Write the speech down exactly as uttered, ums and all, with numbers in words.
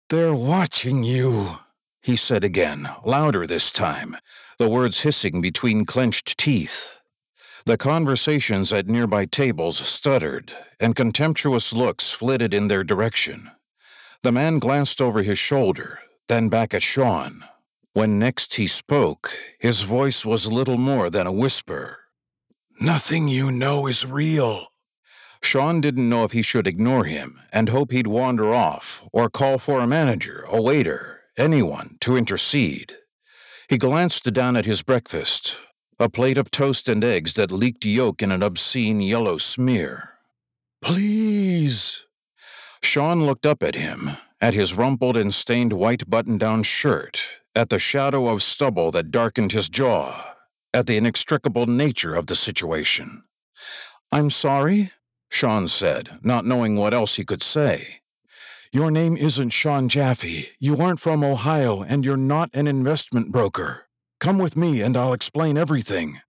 They're watching you, he said again, louder this time, the words hissing between clenched teeth. The conversations at nearby tables stuttered, and contemptuous looks flitted in their direction. The man glanced over his shoulder, then back at Sean. When next he spoke, his voice was little more than a whisper. Nothing you know is real. Sean didn't know if he should ignore him and hope he'd wander off or call for a manager, a waiter, anyone to intercede. He glanced down at his breakfast, a plate of toast and eggs that leaked yolk in an obscene yellow smear. Please. Sean looked up at him, at his rumpled and stained white button-down shirt, at the shadow of stubble that darkened his jaw, at the inextricable nature of the situation. I'm sorry, Sean said, not knowing what else he could say. Your name isn't Sean Jaffe. You aren't from Ohio, and you're not an investment broker. Come with me, and I'll explain everything.